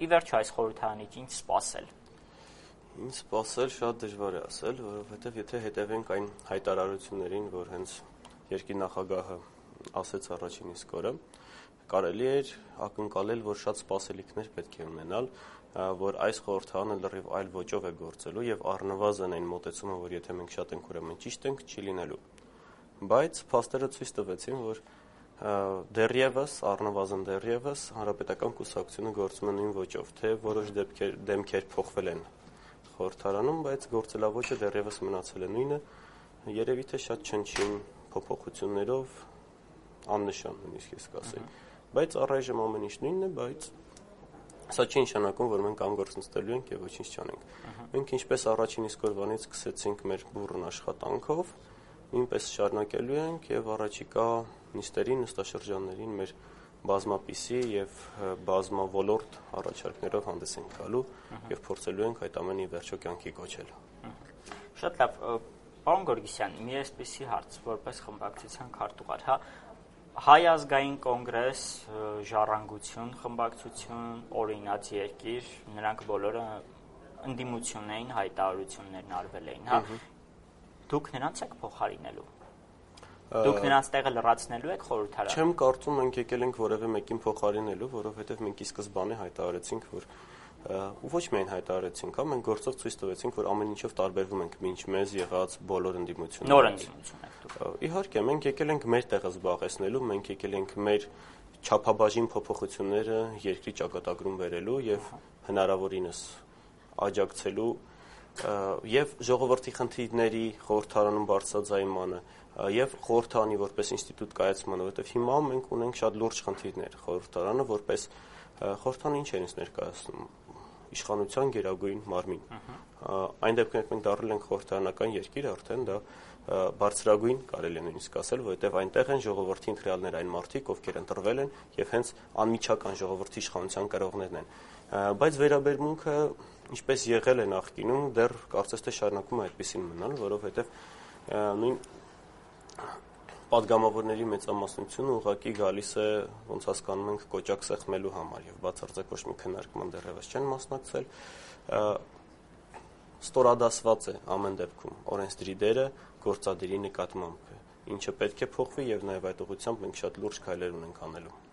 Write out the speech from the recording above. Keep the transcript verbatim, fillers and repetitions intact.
ի վերջո այս խորհրդարանից ինչ սպասել։ Ինչ սպասել շատ դժվար է ասել, որովհետև եթե հետևենք այն հայտարարություններին, որ հենց երկրի նախագահը ասեց առաջին իսկ օրը, կարելի էր ակնկալել, որ շատ սպասելիքներ պետք է ունենալ, որ այս խորհրդարանը լրիվ այլ ոճով է գործելու եւ առնվազն այն մոտեցումը, որ եթե մենք շատ ենք, ուրեմն ճիշտ ենք, չի լինելու։ Բայց փաստերը ցույց տվեցին, որ դեռևս, առնվազն դեռևս հանրապետական կուսակցությունը գործում է նույն ոճով, թե որոշ դեպքեր դեմքեր փոխվել են խորհրդարանում, բայց գործելավոճը դեռևս մնացել է նույնը, երևի թե շատ չնչին փոփոխություններով աննշան, նույնիսկ ես կասեի։ Բայց առայժմ ամեն ինչ նույնն է, բայց սա չի նշանակում, որ մենք անգործնստելու ենք եւ ոչինչ չանենք։ Մենք ինչպես առաջին իսկ օրվանից սկսեցինք մեր բուրըն աշխատանքով, նույնպես շարունակելու ենք եւ առաջիկա նիստերին, նստաշրջաններին մեր բազմապիսի եւ բազմավոլորտ առաջարկներով հանդես ենք գալու եւ փորձելու ենք այդ ամենի վերջո կյանքի կոչել։ Շատ լավ, պարոն Գորգիսյան, մի այսպիսի հարց, որպես խմբակցության քարտուղար, հա, Հայ ազգային կոնգրես, ժառանգություն, խմբակցություն, օրինաց երկիր, նրանք բոլորը ընդդիմություն էին, հայտարարություններն արվել էին, հա։ Դուք նրանց եք փոխարինելու։ Դուք նրանց տեղը լրացնելու եք խորհրդարանը։ Չեմ կարծում մենք եկել ենք որևէ մեկին փոխարինելու, որովհետև մենք ի սկզբանե հայտարարեցինք, որ ու ոչ միայն հայտարարեցինք, հա, մենք գործով ցույց տվեցինք, որ ամեն ինչով տարբերվում ենք մինչ մեզ եղած բոլոր ընդդիմությունները։ Նոր ընդդիմություն եք դուք։ Իհարկե, մենք եկել ենք մեր տեղը զբաղեցնելու, մենք եկել ենք մեր չափաբաժին փոփոխությունները երկրի ճակատագրում բերելու եւ հնարավորինս աջակցելու եւ ժողովրդի խնդիրների խորհրդարանում բարձրաձայնմանը եւ խորհրդարանի որպես ինստիտուտ կայացմանը, որովհետեւ հիմա մենք ունենք շատ լուրջ խնդիրներ խորհրդարանը որպես խորհրդարանը ինչ է ինձ ներկայացնում իշխանության գերագույն մարմին։ Այն դեպքում երբ մենք դառել ենք խորհրդարանական երկիր, արդեն դա բարձրագույն կարելի է նույնիսկ ասել, որովհետև այնտեղ են ժողովրդի ընտրյալներ այն մարդիկ, ովքեր ընտրվել են եւ հենց անմիջական ժողովրդի իշխանության կրողներն են։ Բայց վերաբերմունքը, ինչպես եղել է նախկինում, դեռ կարծես թե շարունակում է այդպեսին մնալ, որովհետև նույն պատգամավորների մեծամասնությունը ուղղակի գալիս է, ոնց հասկանում ենք, կոճակ սեղմելու համար եւ բացարձակ ոչ մի քննարկման դեռևս չեն մասնակցել։ Ստորադասված է ամեն դեպքում օրենսդրի դերը գործադիրի նկատմամբ, ինչը պետք է փոխվի եւ նաեւ այդ ուղղությամբ մենք շատ լուրջ քայլեր ունենք անելու։